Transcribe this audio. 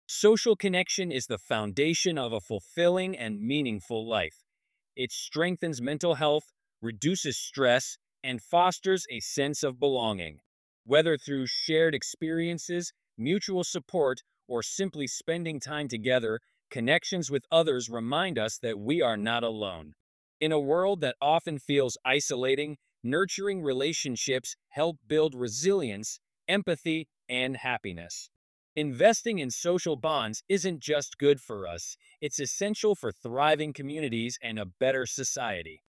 Social connection is the foundation of a fulfilling and meaningful life. It strengthens mental health, reduces stress, and fosters a sense of belonging. Whether through shared experiences, mutual support, or simply spending time together, connections with others remind us that we are not alone. In a world that often feels isolating, nurturing relationships help build resilience, empathy, and happiness. Investing in social bonds isn't just good for us, it's essential for thriving communities and a better society.